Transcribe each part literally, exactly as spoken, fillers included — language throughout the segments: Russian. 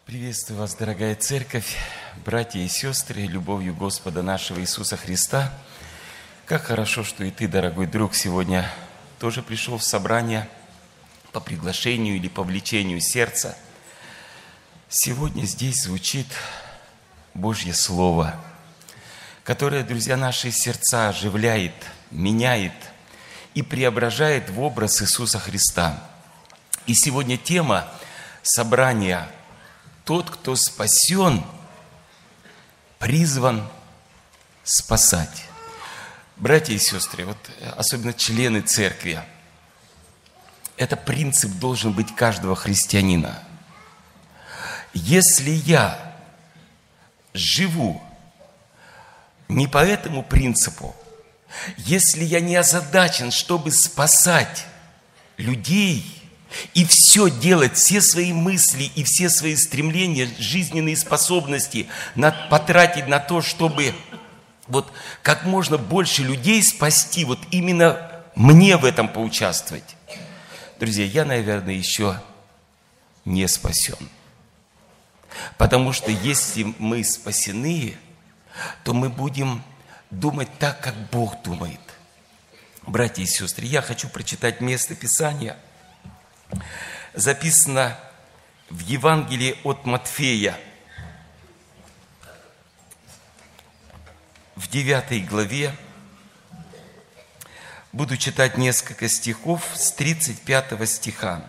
Приветствую вас, дорогая церковь, братья и сестры, любовью Господа нашего Иисуса Христа. Как хорошо, что и ты, дорогой друг, сегодня тоже пришел в собрание по приглашению или по влечению сердца. Сегодня здесь звучит Божье Слово, которое, друзья, наши сердца оживляет, меняет и преображает в образ Иисуса Христа. И сегодня тема собрания «Тот, кто спасен, призван спасать». Братья и сестры, вот особенно члены церкви, это принцип должен быть каждого христианина. Если я живу не по этому принципу, если я не озадачен, чтобы спасать людей и все делать, все свои мысли и все свои стремления, жизненные способности на, потратить на то, чтобы вот как можно больше людей спасти, вот именно мне в этом поучаствовать. Друзья, я, наверное, еще не спасен. Потому что если мы спасены, то мы будем думать так, как Бог думает. Братья и сестры, я хочу прочитать место Писания. Записано в Евангелии от Матфея, в девятой главе. Буду читать несколько стихов с тридцать пятого стиха.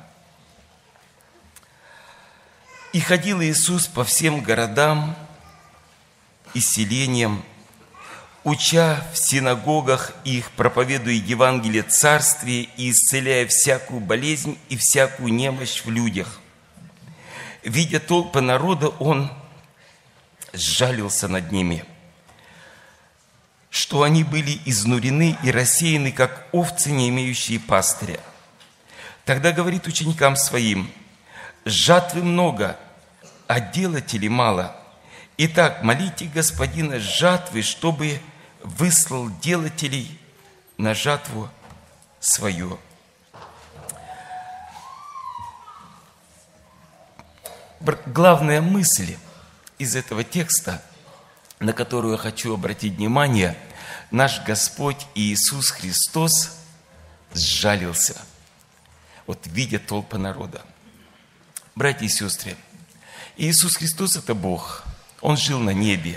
«И ходил Иисус по всем городам и селениям, уча в синагогах их, проповедуя Евангелие Царствия и исцеляя всякую болезнь и всякую немощь в людях. Видя толпы народа, Он сжалился над ними, что они были изнурены и рассеяны, как овцы, не имеющие пастыря. Тогда говорит ученикам Своим: жатвы много, а делателей мало. Итак, молите Господина жатвы, чтобы выслал делателей на жатву свою». Главная мысль из этого текста, на которую я хочу обратить внимание: наш Господь Иисус Христос сжалился, вот видя толпы народа. Братья и сестры, Иисус Христос – это Бог. Он жил на небе.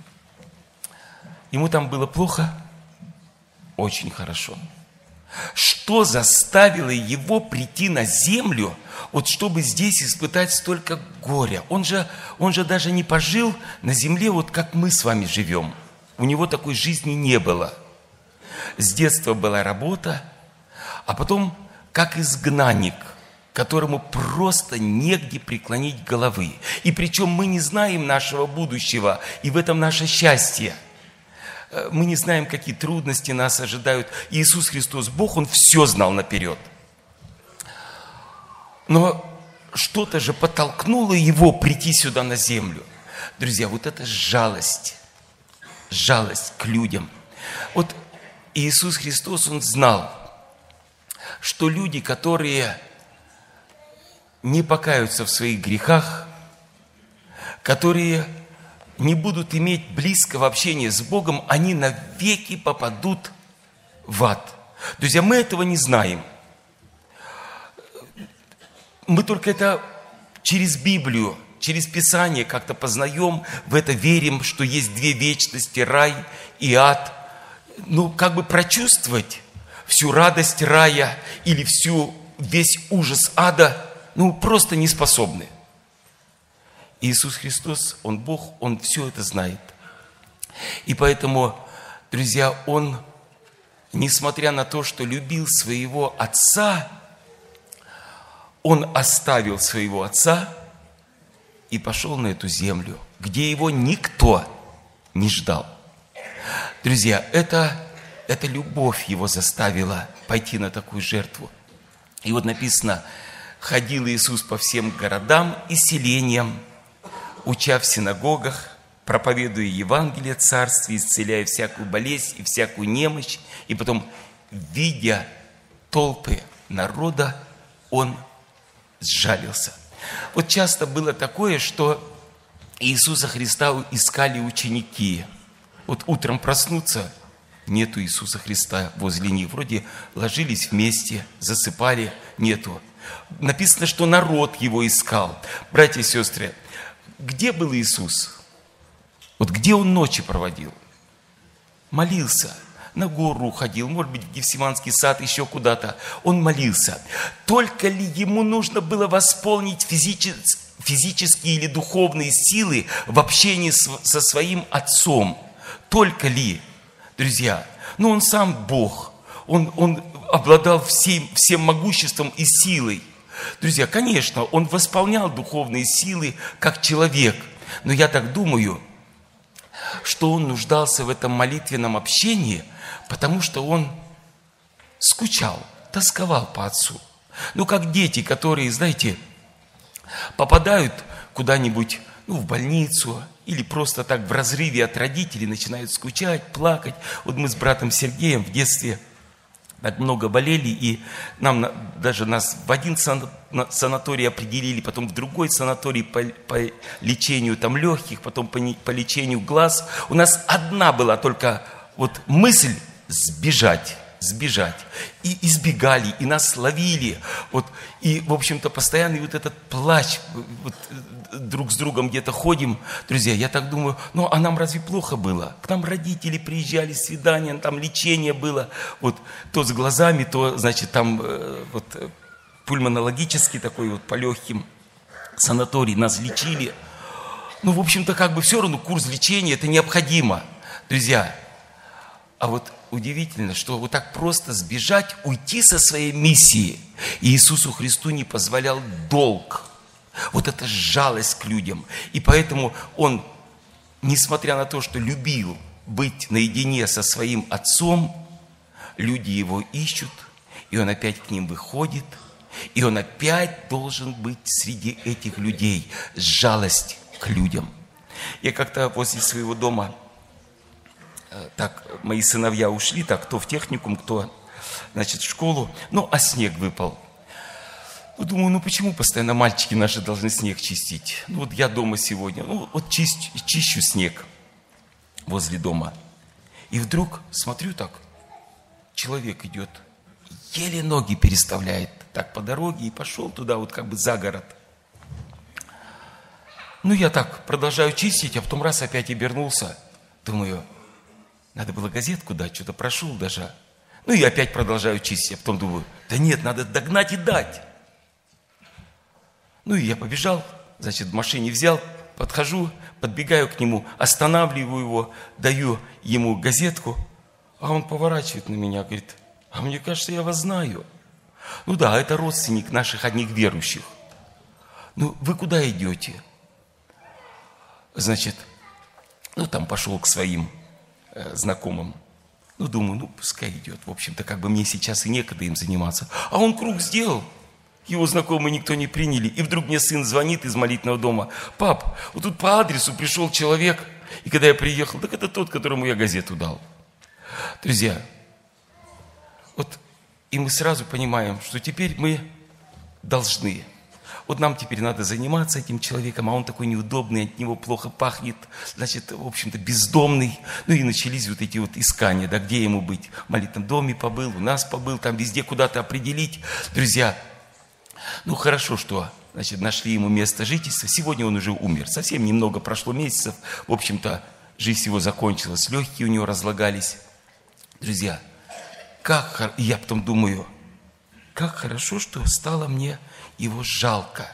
Ему там было плохо? Очень хорошо. Что заставило его прийти на землю, вот чтобы здесь испытать столько горя? Он же, он же даже не пожил на земле, вот как мы с вами живем. У него такой жизни не было. С детства была работа, а потом как изгнанник, которому просто негде преклонить головы. И причем мы не знаем нашего будущего, и в этом наше счастье. Мы не знаем, какие трудности нас ожидают. Иисус Христос, Бог, Он все знал наперед. Но что-то же подтолкнуло Его прийти сюда на землю. Друзья, вот это жалость, жалость к людям. Вот Иисус Христос, Он знал, что люди, которые не покаются в своих грехах, которые не будут иметь близкого общения с Богом, они навеки попадут в ад. Друзья, мы этого не знаем. Мы только это через Библию, через Писание как-то познаем, в это верим, что есть две вечности, рай и ад. Ну, как бы прочувствовать всю радость рая или всю, весь ужас ада, ну, просто не способны. Иисус Христос, Он Бог, Он все это знает. И поэтому, друзья, Он, несмотря на то, что любил своего Отца, Он оставил своего Отца и пошел на эту землю, где Его никто не ждал. Друзья, это, это любовь Его заставила пойти на такую жертву. И вот написано: «Ходил Иисус по всем городам и селениям, уча в синагогах, проповедуя Евангелие Царствия, исцеляя всякую болезнь и всякую немощь». И потом, видя толпы народа, Он сжалился. Вот часто было такое, что Иисуса Христа искали ученики. Вот утром проснуться, нету Иисуса Христа возле них. Вроде ложились вместе, засыпали, нету. Написано, что народ его искал. Братья и сестры, где был Иисус? Вот где он ночи проводил? Молился. На гору ходил, может быть, в Гефсиманский сад, еще куда-то. Он молился. Только ли ему нужно было восполнить физически, физические или духовные силы в общении с, со своим Отцом? Только ли, друзья? Ну, он сам Бог. Он, он обладал всем, всем могуществом и силой. Друзья, конечно, он восполнял духовные силы как человек. Но я так думаю, что он нуждался в этом молитвенном общении, потому что он скучал, тосковал по Отцу. Ну, как дети, которые, знаете, попадают куда-нибудь, ну, в больницу, или просто так в разрыве от родителей начинают скучать, плакать. Вот мы с братом Сергеем в детстве так много болели, и нам даже нас в один санаторий определили, потом в другой санаторий по, по лечению там легких, потом по, по лечению глаз. У нас одна была только вот мысль сбежать, сбежать. И избегали, и нас ловили. Вот, и, в общем-то, постоянный вот этот плач, вот, друг с другом где-то ходим. Друзья, я так думаю, ну, а нам разве плохо было? К нам родители приезжали, свидания, там лечение было. Вот, то с глазами, то, значит, там вот, пульмонологический такой вот по легким санаторий нас лечили. Ну, в общем-то, как бы все равно курс лечения, это необходимо. Друзья, а вот удивительно, что вот так просто сбежать, уйти со своей миссии Иисусу Христу не позволял долг. Вот эта жалость к людям. И поэтому он, несмотря на то, что любил быть наедине со своим Отцом, люди его ищут, и он опять к ним выходит, и он опять должен быть среди этих людей. Жалость к людям. Я как-то возле своего дома, так, мои сыновья ушли, так, кто в техникум, кто, значит, в школу, ну, а снег выпал. Ну, думаю, ну, почему постоянно мальчики наши должны снег чистить? Ну, вот я дома сегодня, ну, вот чищу, чищу снег возле дома. И вдруг, смотрю так, человек идет, еле ноги переставляет так по дороге и пошел туда, вот как бы за город. Ну, я так продолжаю чистить, а потом раз опять обернулся, думаю, надо было газетку дать, что-то прошел даже. Ну и опять продолжаю чистить, а потом думаю, да нет, надо догнать и дать. Ну и я побежал, значит, в машине взял, подхожу, подбегаю к нему, останавливаю его, даю ему газетку, а он поворачивает на меня, говорит, а мне кажется, я вас знаю. Ну да, это родственник наших одних верующих. Ну, вы куда идете? Значит, ну там пошел к своим знакомым. Ну, думаю, ну, пускай идет. В общем-то, как бы мне сейчас и некогда им заниматься. А он круг сделал. Его знакомые никто не приняли. И вдруг мне сын звонит из молитвенного дома. Пап, вот тут по адресу пришел человек. И когда я приехал, так это тот, которому я газету дал. Друзья, вот и мы сразу понимаем, что теперь мы должны. Вот нам теперь надо заниматься этим человеком, а он такой неудобный, от него плохо пахнет, значит, в общем-то, бездомный. Ну и начались вот эти вот искания, да, где ему быть. В молитвенном доме побыл, у нас побыл, там везде куда-то определить. Друзья, ну хорошо, что, значит, нашли ему место жительства. Сегодня он уже умер. Совсем немного прошло месяцев. В общем-то, жизнь его закончилась, легкие у него разлагались. Друзья, как, я потом думаю, как хорошо, что стало мне его жалко.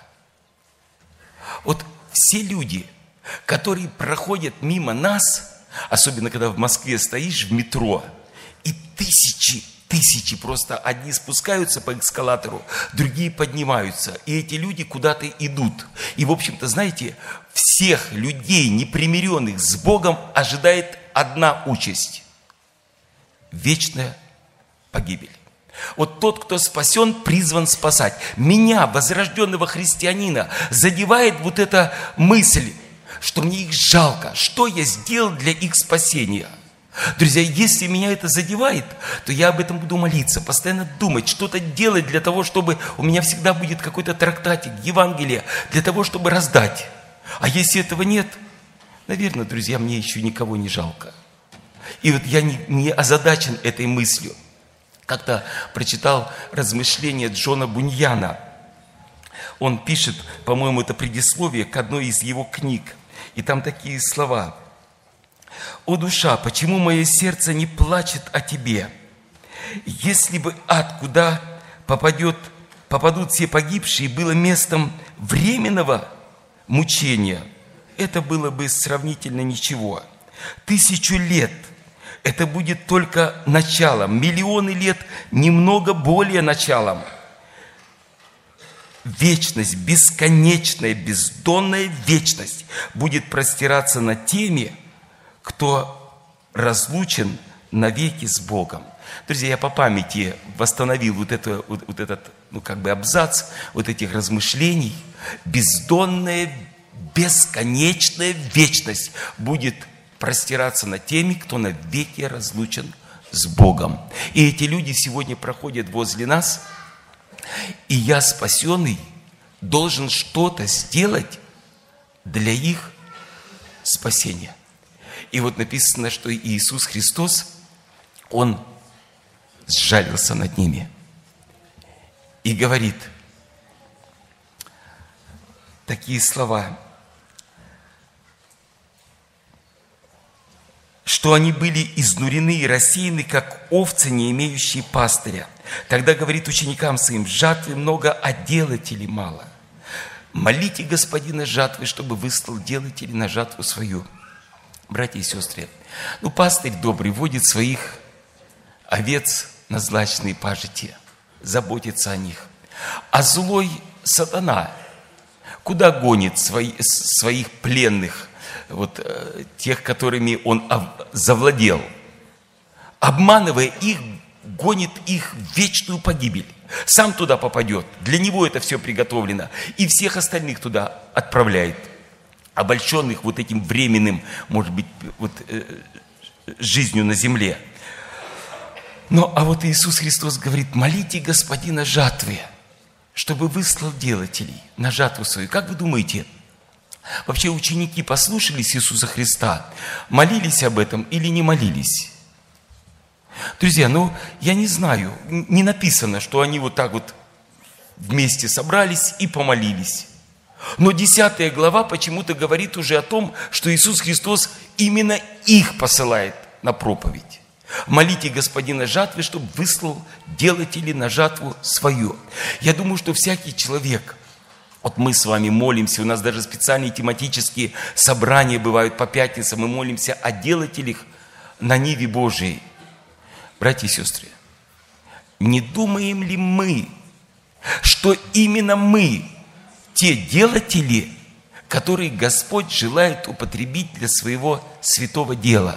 Вот все люди, которые проходят мимо нас, особенно когда в Москве стоишь в метро, и тысячи, тысячи просто одни спускаются по эскалатору, другие поднимаются, и эти люди куда-то идут. И, в общем-то, знаете, всех людей, непримиренных с Богом, ожидает одна участь – вечная погибель. Вот тот, кто спасен, призван спасать. Меня, возрожденного христианина, задевает вот эта мысль, что мне их жалко. Что я сделал для их спасения? Друзья, если меня это задевает, то я об этом буду молиться, постоянно думать, что-то делать для того, чтобы у меня всегда будет какой-то трактатик, Евангелие, для того, чтобы раздать. А если этого нет, наверное, друзья, мне еще никого не жалко. И вот я не, не озадачен этой мыслью. Как-то прочитал размышления Джона Буньяна. Он пишет, по-моему, это предисловие к одной из его книг. И там такие слова. «О, душа, почему мое сердце не плачет о тебе? Если бы ад, куда попадет, попадут все погибшие, было местом временного мучения, это было бы сравнительно ничего. Тысячу лет – это будет только началом, миллионы лет – немного более началом. Вечность, бесконечная, бездонная вечность будет простираться над теми, кто разлучен навеки с Богом». Друзья, я по памяти восстановил вот, это, вот, вот этот, ну, как бы абзац вот этих размышлений. Бездонная, бесконечная вечность будет простираться над теми, кто навеки разлучен с Богом. И эти люди сегодня проходят возле нас, и я, спасенный, должен что-то сделать для их спасения. И вот написано, что Иисус Христос, Он сжалился над ними и говорит такие слова, что они были изнурены и рассеяны, как овцы, не имеющие пастыря. Тогда говорит ученикам своим: жатвы много, а делателей мало. Молите Господина жатвы, чтобы выслал делателей на жатву свою. Братья и сестры, ну, пастырь добрый водит своих овец на злачные пажити, заботится о них. А злой сатана куда гонит свои, своих пленных, вот тех, которыми он завладел? Обманывая их, гонит их в вечную погибель. Сам туда попадет, для него это все приготовлено, и всех остальных туда отправляет, обольщенных вот этим временным, может быть, вот, э, жизнью на земле. Но, а вот Иисус Христос говорит: молите Господина жатвы, чтобы выслал делателей на жатву свою. Как вы думаете, вообще ученики послушались Иисуса Христа, молились об этом или не молились? Друзья, ну, я не знаю, не написано, что они вот так вот вместе собрались и помолились. Но десятая глава почему-то говорит уже о том, что Иисус Христос именно их посылает на проповедь. Молите Господина жатвы, чтобы выслал делателей на жатву свою. Я думаю, что всякий человек, вот мы с вами молимся, у нас даже специальные тематические собрания бывают по пятницам, мы молимся о делателях на ниве Божией. Братья и сестры, не думаем ли мы, что именно мы те делатели, которые Господь желает употребить для своего святого дела?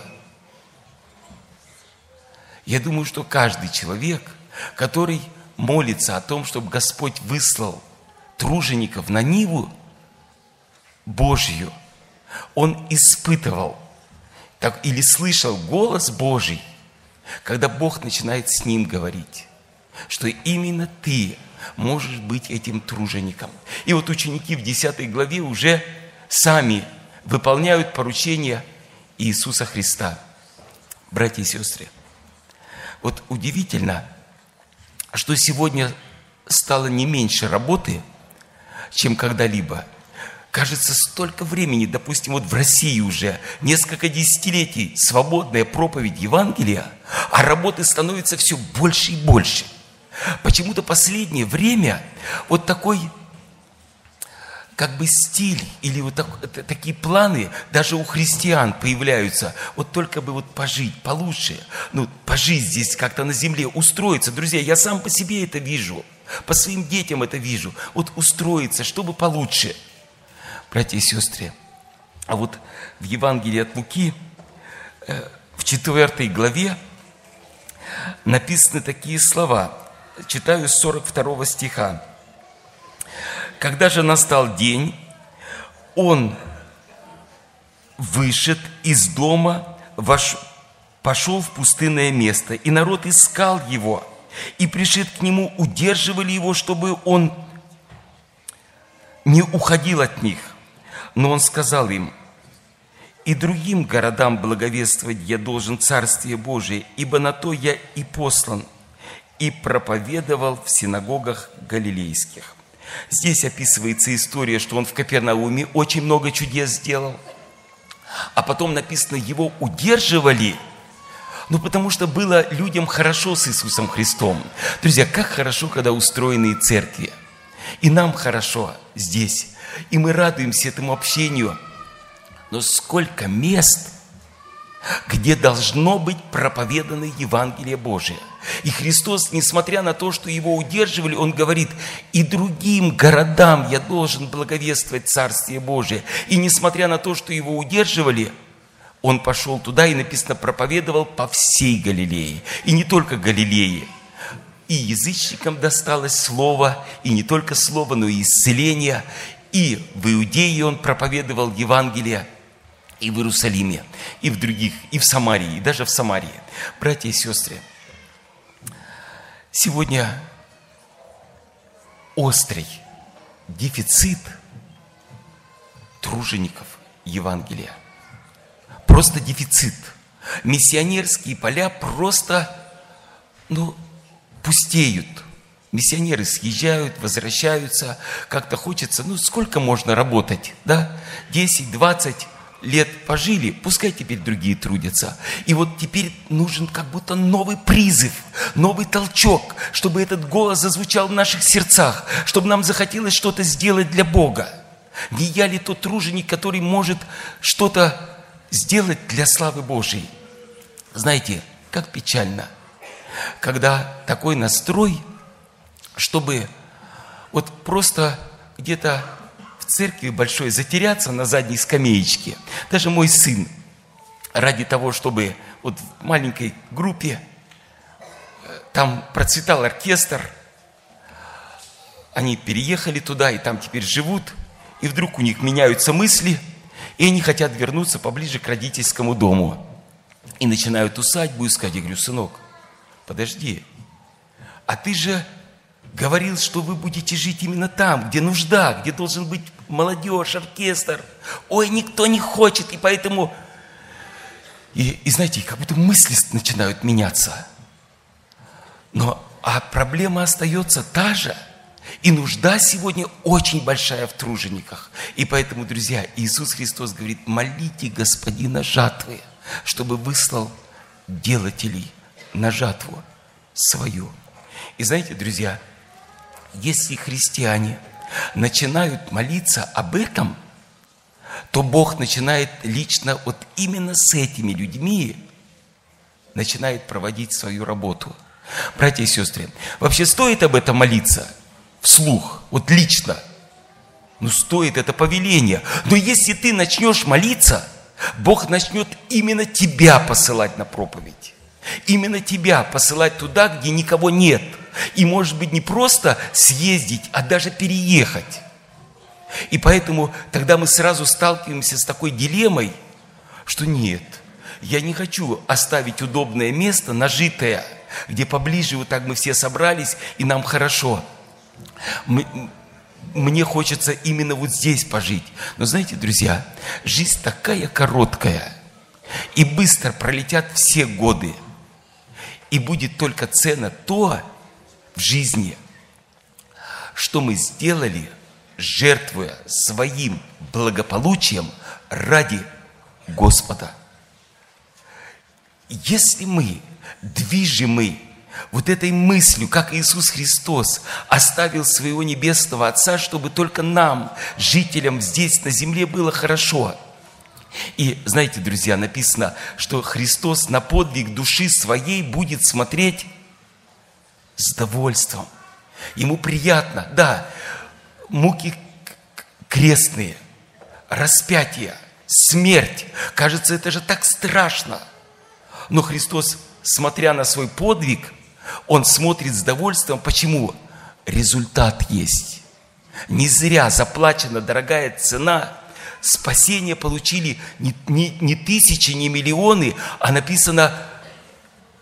Я думаю, что каждый человек, который молится о том, чтобы Господь выслал тружеников на ниву Божью, он испытывал так, или слышал голос Божий, когда Бог начинает с ним говорить, что именно ты можешь быть этим тружеником. И вот ученики в десятой главе уже сами выполняют поручение Иисуса Христа. Братья и сестры, вот удивительно, что сегодня стало не меньше работы, чем когда-либо. Кажется, столько времени, допустим, вот в России уже несколько десятилетий свободная проповедь Евангелия, а работы становится все больше и больше. Почему-то последнее время вот такой как бы стиль или вот так, такие планы даже у христиан появляются. Вот только бы вот пожить получше, ну, пожить здесь как-то на земле, устроиться. Друзья, я сам по себе это вижу, по своим детям это вижу. Вот устроиться, чтобы получше. Братья и сестры, а вот в Евангелии от Луки, в четвёртой главе, написаны такие слова. Читаю с сорок второго стиха. «Когда же настал день, он вышед из дома, вош... пошел в пустынное место, и народ искал его, и, пришед к нему, удерживали его, чтобы он не уходил от них. Но он сказал им: и другим городам благовествовать я должен Царствие Божие, ибо на то я и послан, и проповедовал в синагогах галилейских». Здесь описывается история, что он в Капернауме очень много чудес сделал, а потом написано, его удерживали, ну, потому что было людям хорошо с Иисусом Христом. Друзья, как хорошо, когда устроены церкви. И нам хорошо здесь. И мы радуемся этому общению. Но сколько мест, где должно быть проповедано Евангелие Божие. И Христос, несмотря на то, что его удерживали, он говорит: и другим городам я должен благовествовать Царствие Божие. И несмотря на то, что его удерживали, он пошел туда, и написано, проповедовал по всей Галилее. И не только Галилее. И язычникам досталось слово, и не только слово, но и исцеление. И в Иудее он проповедовал Евангелие, и в Иерусалиме, и в других, и в Самарии, и даже в Самарии. Братья и сестры, сегодня острый дефицит тружеников Евангелия. Просто дефицит. Миссионерские поля просто, ну, пустеют. Миссионеры съезжают, возвращаются. Как-то хочется, ну, сколько можно работать, да? десять, двадцать лет пожили, пускай теперь другие трудятся. И вот теперь нужен как будто новый призыв, новый толчок, чтобы этот голос зазвучал в наших сердцах, чтобы нам захотелось что-то сделать для Бога. Не я ли тот труженик, который может что-то сделать для славы Божией? Знаете, как печально, когда такой настрой, чтобы вот просто где-то в церкви большой затеряться на задней скамеечке. Даже мой сын, ради того, чтобы вот в маленькой группе там процветал оркестр, они переехали туда и там теперь живут, и вдруг у них меняются мысли, и они хотят вернуться поближе к родительскому дому. И начинают усадьбу искать. Я говорю: сынок, подожди, а ты же говорил, что вы будете жить именно там, где нужда, где должен быть молодежь, оркестр. Ой, никто не хочет, и поэтому... И, и знаете, как будто мысли начинают меняться. Но а проблема остается та же. И нужда сегодня очень большая в тружениках. И поэтому, друзья, Иисус Христос говорит: молите Господина жатвы, чтобы выслал делателей на жатву свою. И знаете, друзья, если христиане начинают молиться об этом, то Бог начинает лично вот именно с этими людьми начинает проводить свою работу. Братья и сестры, вообще стоит об этом молиться вслух, вот лично? Ну, стоит, это повеление. Но если ты начнешь молиться, Бог начнет именно тебя посылать на проповедь. Именно тебя посылать туда, где никого нет. И, может быть, не просто съездить, а даже переехать. И поэтому тогда мы сразу сталкиваемся с такой дилеммой, что нет, я не хочу оставить удобное место, нажитое, где поближе вот так мы все собрались, и нам хорошо. Мы, мне хочется именно вот здесь пожить. Но знаете, друзья, жизнь такая короткая, и быстро пролетят все годы. И будет только ценно то в жизни, что мы сделали, жертвуя своим благополучием ради Господа. Если мы движимы вот этой мыслью, как Иисус Христос оставил своего небесного Отца, чтобы только нам, жителям здесь на земле, было хорошо. И знаете, друзья, написано, что Христос на подвиг души своей будет смотреть с довольством. Ему приятно, да, муки крестные, распятие, смерть. Кажется, это же так страшно. Но Христос, смотря на свой подвиг, Он смотрит с довольством. Почему? Результат есть. Не зря заплачена дорогая цена. Спасение получили не, не, не тысячи, не миллионы, а написано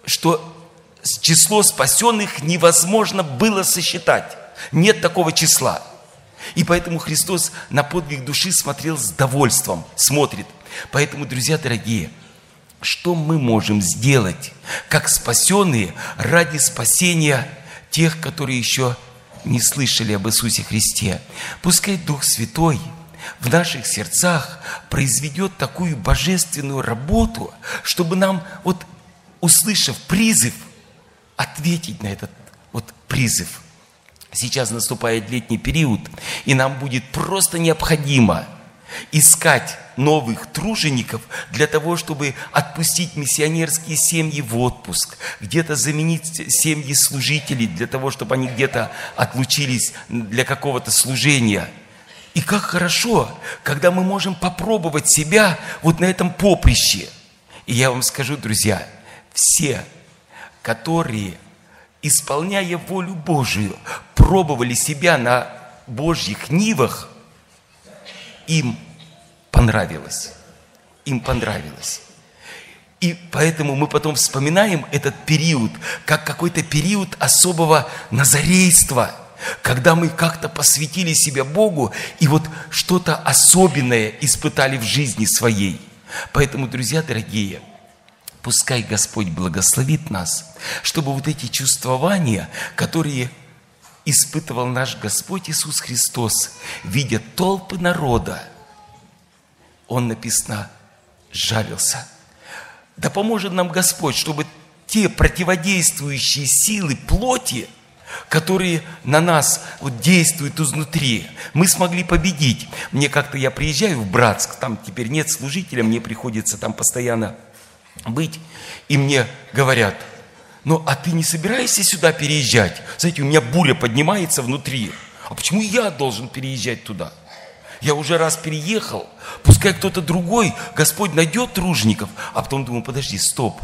что число спасенных невозможно было сосчитать. Нет такого числа. И поэтому Христос на подвиг души смотрел с довольством, смотрит. Поэтому, друзья дорогие, что мы можем сделать, как спасенные, ради спасения тех, которые еще не слышали об Иисусе Христе? Пускай Дух Святой в наших сердцах произведет такую божественную работу, чтобы нам, вот услышав призыв, ответить на этот вот призыв. Сейчас наступает летний период, и нам будет просто необходимо искать новых тружеников для того, чтобы отпустить миссионерские семьи в отпуск, где-то заменить семьи служителей для того, чтобы они где-то отлучились для какого-то служения. И как хорошо, когда мы можем попробовать себя вот на этом поприще. И я вам скажу, друзья, все, которые, исполняя волю Божию, пробовали себя на Божьих нивах, им понравилось. Им понравилось. И поэтому мы потом вспоминаем этот период, как какой-то период особого назарейства, когда мы как-то посвятили себя Богу и вот что-то особенное испытали в жизни своей. Поэтому, друзья дорогие, пускай Господь благословит нас, чтобы вот эти чувствования, которые испытывал наш Господь Иисус Христос, видя толпы народа, Он, написано, жалился. Да поможет нам Господь, чтобы те противодействующие силы плоти, которые на нас вот действуют изнутри, мы смогли победить. Мне как-то, я приезжаю в Братск, там теперь нет служителя, мне приходится там постоянно быть, и мне говорят: ну, а ты не собираешься сюда переезжать? Знаете, у меня буря поднимается внутри. А почему я должен переезжать туда? Я уже раз переехал, пускай кто-то другой, Господь найдет тружеников. А потом думаю: подожди, стоп.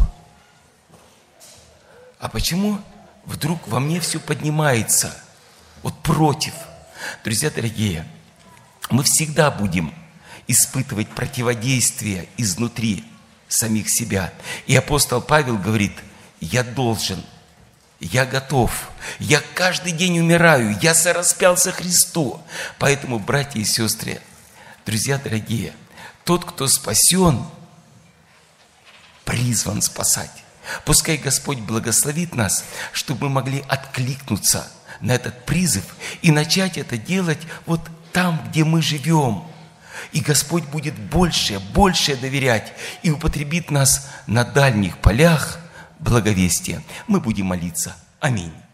А почему вдруг во мне все поднимается вот против? Друзья дорогие, мы всегда будем испытывать противодействие изнутри самих себя. И апостол Павел говорит: я должен, я готов, я каждый день умираю, я сораспялся Христу. Поэтому, братья и сестры, друзья дорогие, тот, кто спасен, призван спасать. Пускай Господь благословит нас, чтобы мы могли откликнуться на этот призыв и начать это делать вот там, где мы живем. И Господь будет больше, больше доверять и употребит нас на дальних полях благовестия. Мы будем молиться. Аминь.